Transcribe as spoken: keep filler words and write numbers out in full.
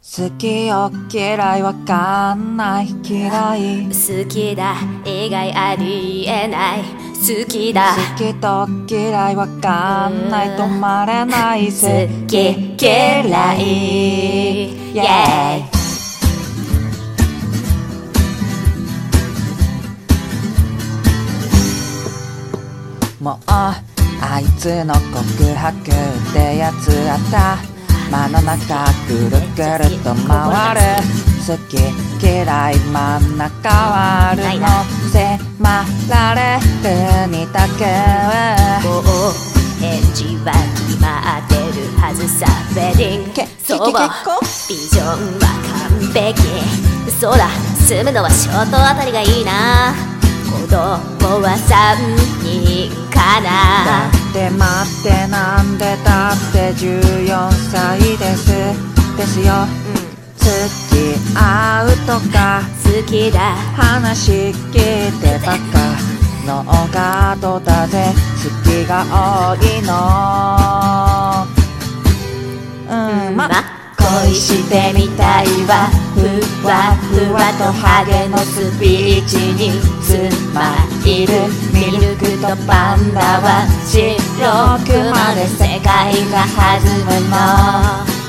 好きよ嫌いわかんない嫌い好きだ以外ありえない好きだ好きと嫌いわかんない止まれない好き嫌い Yeah もうあいつの告白ってやつあった真の中ぐるぐると回る好き嫌い真ん中割るの迫られるにだけもう返事は決まってるはずさウェディングそうビジョンは完璧そうだ住むのはショートあたりがいいな子供はさんにんかなだって待ってなんでだってじゅうよんさいですですよ、うん、付き合うとか好きだ話聞いてばっかノーガードだぜ好きが多いのうんま恋してみたいわふわふわとハゲのスピーチにスマイルミルクとパンダは白くまで世界が弾むの